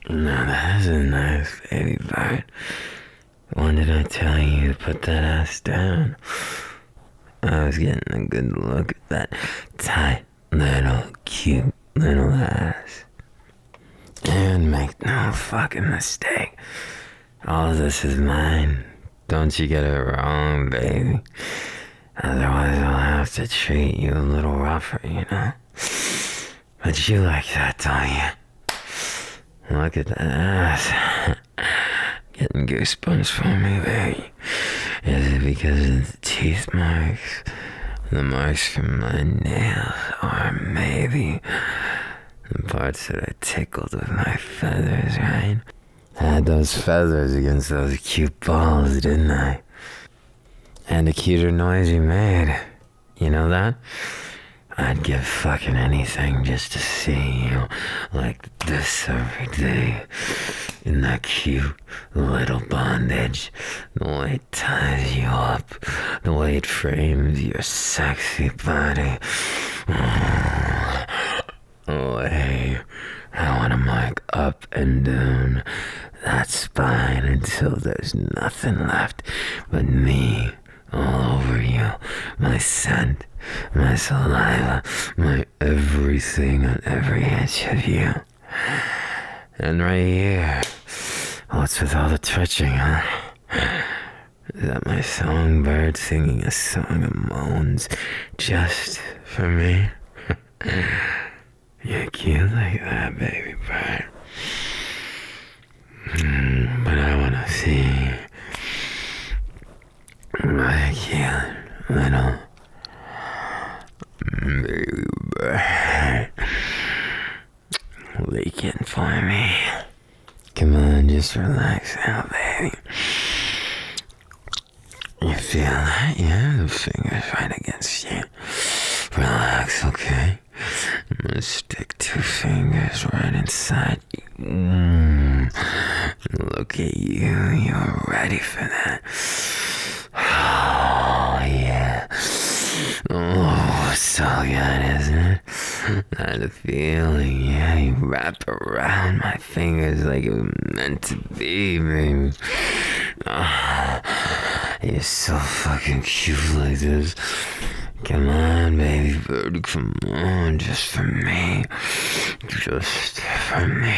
Now that is a nice baby bird. When did I tell you to put that ass down? I was getting a good look at that tight, little, cute little ass. And make no fucking mistake. All of this is mine. Don't you get it wrong, baby. Otherwise I'll have to treat you a little rougher, you know? But you like that, don't you? Look at that ass. Getting goosebumps for me, baby. Is it because of the teeth marks? The marks from my nails? Or maybe the parts that I tickled with my feathers, right? I had those feathers against those cute balls, didn't I? And a cuter noise you made. You know that? I'd give fucking anything just to see you like this every day. In that cute little bondage. The way it ties you up. The way it frames your sexy body. The way I want to mark up and down that spine until there's nothing left but me all over you. My scent, my saliva, my everything on every inch of you. And right here, what's with all the twitching, huh? Is that my songbird singing a song of moans just for me? You're cute like that, baby bird. But I want to see my cute little baby bird leaking for me. Come on, just relax now, baby. You feel that? Yeah, the finger's right against you. Relax, okay? I'm gonna stick 2 fingers right inside you. Look at you, you're ready for that. Oh, yeah. Oh, so good, isn't it? That feeling, yeah, you wrap around my fingers like it was meant to be, baby. Oh, you're so fucking cute like this. Come on, baby bird, come on, just for me. Just for me.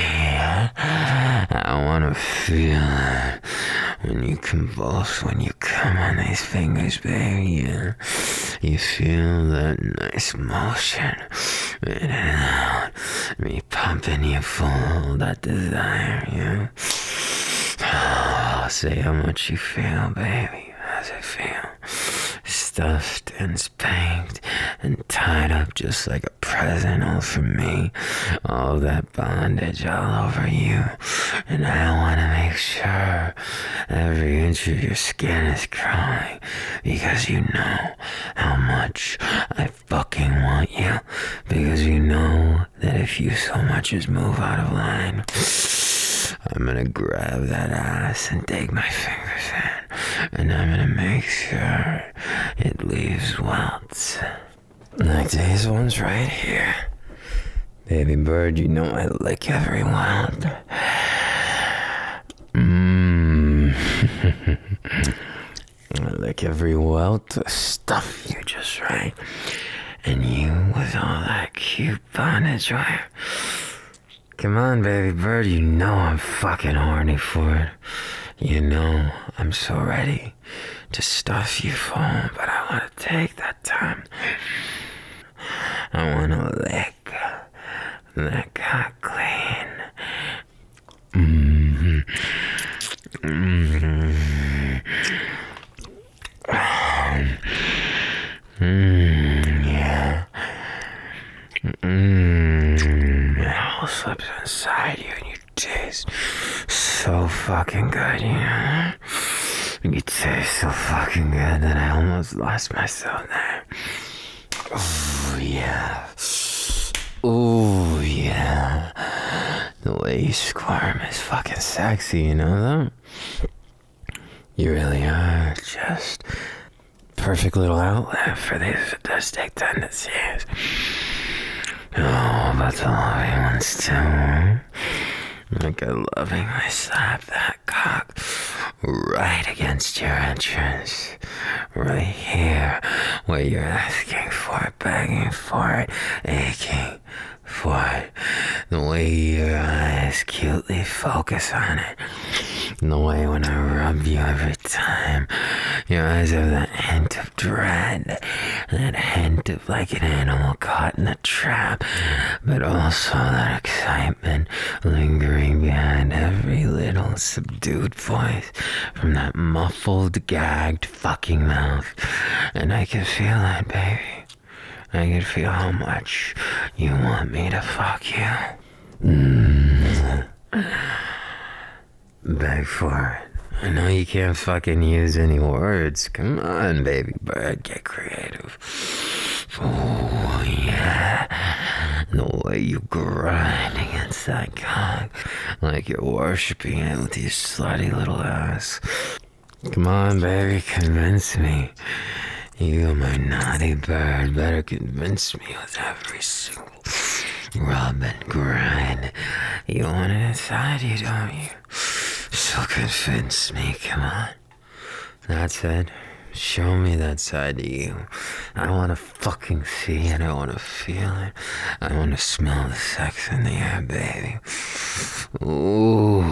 I wanna feel it when you convulse, when you come on these fingers, baby. Yeah. You feel that nice motion in and out, me pumping you full of that desire, yeah. Oh, say how much you feel, baby. How's it feel? Stuffed and spanked and tied up just like a present all for me. All that bondage all over you. And I want to make sure every inch of your skin is crawling because you know how much I fucking want you. Because you know that if you so much as move out of line, I'm gonna grab that ass and dig my fingers in, and I'm gonna make sure it leaves welts. Like these ones right here. Baby bird, you know I lick every welt. I lick every welt to stuff you just right. And you with all that cute bondage wire. Come on, baby bird, you know I'm fucking horny for it. You know I'm so ready to stuff you full, but I want to take that time. I want to lick that cock clean. Yeah. It all slips inside you and you taste so fucking good, you know? You taste so fucking good that I almost lost myself there. Oh, yeah. Oh, yeah. The way you squirm is fucking sexy, you know that? You really are just perfect little outlet for these sadistic tendencies. Oh, but the loving ones too. like I lovingly slap that cock right against your entrance. Right here, where you're asking for it, begging for it, aching for it. The way your eyes cutely focus on it. The way when I rub you every time, your eyes have that hint of dread, that hint of like an animal caught in a trap, but also that excitement lingering behind every little subdued voice from that muffled, gagged fucking mouth. And I can feel it, baby. I can feel how much you want me to fuck you. Beg for it. I know you can't fucking use any words. Come on, baby bird, get creative. Oh, yeah. The way you grind against that cock, like you're worshipping it with your slutty little ass. Come on, baby, convince me. You, my naughty bird, better convince me with every single rub and grind. You want it inside you, don't you? So convince me, come on. That's it. Show me that side of you. I want to fucking see it. I want to feel it. I want to smell the sex in the air, baby. Ooh.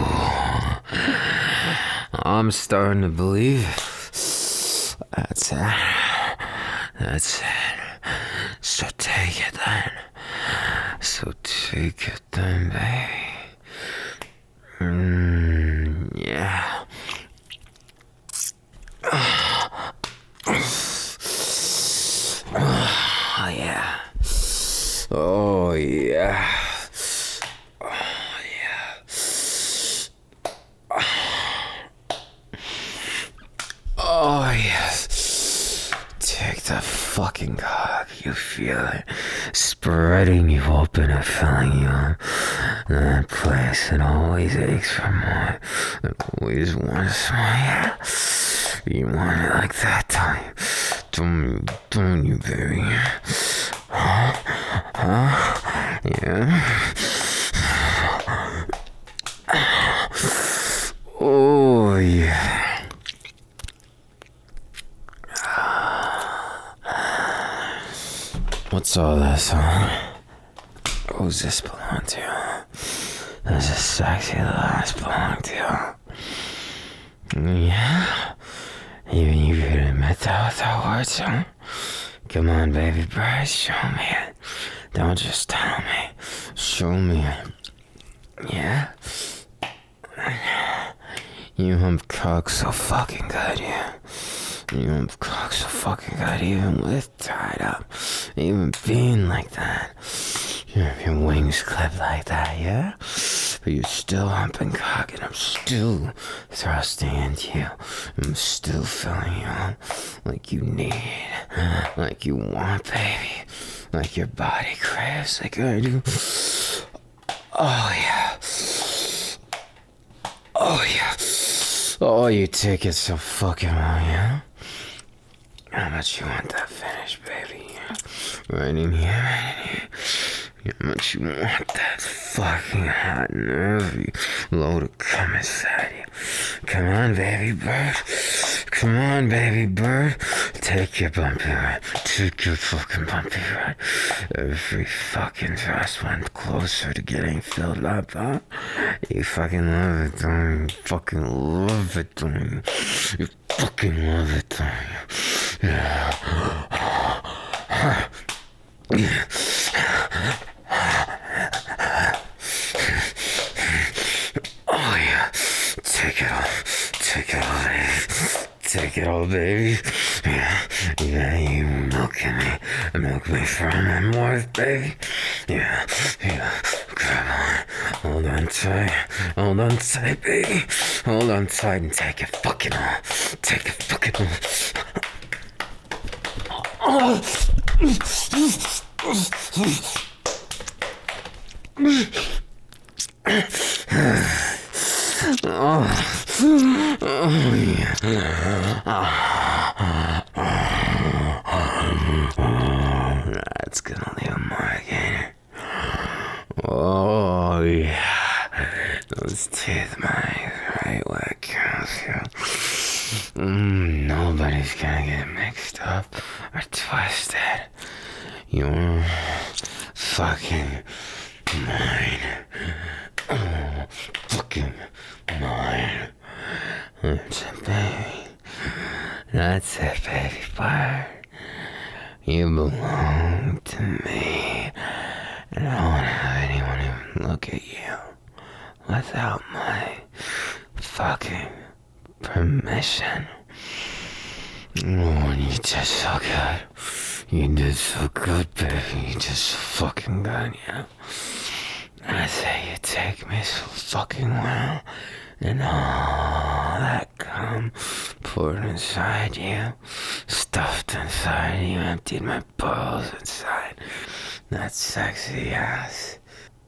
I'm starting to believe it. That's it. That's it. So take it then. So take it then, baby. Yeah. Oh, yeah. Oh, yeah. Oh, yeah. Oh, yes. Take the fucking cock. You feel it spreading you open and filling you up. That place that always aches for more. That always wants more. Yeah. You want it like that, don't you, baby? Huh? Yeah. Oh, yeah. What's all this, huh? Who's this belong to? Does this sexy little ass belong to? Yeah? Even you could admit that without words, huh? Come on, baby bird, show me it. Don't just tell me. Show me it. Yeah? You hump cock so fucking good, yeah. You hump cock so fucking good, even with tied up. Even being like that. Your wings clip like that, yeah? But you're still humping cock and I'm still thrusting into you. I'm still filling you up like you need, like you want, baby. Like your body craves, like I do. Oh, yeah. Oh, yeah. Oh, you take it so fucking long, yeah? How much you want that finish, baby? Yeah. Right in here, right in here. How much you want that fucking hot nervy load of cum inside you? Come on, baby bird. Come on, baby bird. Take your bumpy ride. Take your fucking bumpy ride. Every fucking thrust one closer to getting filled up, huh? You fucking love it, don't you? You fucking love it, don't you? You fucking love it, don't you? Yeah. Oh yeah, take it all, baby. Take it all, baby. Yeah, you milking me for all I'm worth, baby. Yeah, grab on, hold on tight, baby. Hold on tight and take it fucking all, Oh. That's gonna leave a mark in it. Oh yeah, Those teeth, mine, right where it counts, nobody's gonna get mixed up or twisted. You're fucking mine. Oh, fucking mine. That's it, baby. That's it, baby boy. You belong to me. And I don't wanna have anyone even look at you without my fucking permission. Oh, you did so good. You did so good, baby. You did so fucking good, yeah. I say you take me so fucking well. And all that cum poured inside you, stuffed inside you, emptied my balls inside. That sexy ass.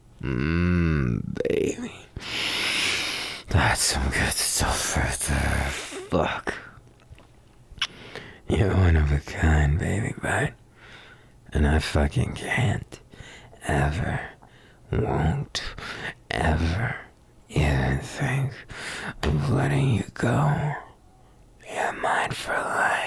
Baby. That's some good stuff right there. Fuck. You're one of a kind, baby, right? And I fucking can't, ever, won't, ever even think of letting you go. You're mine for life.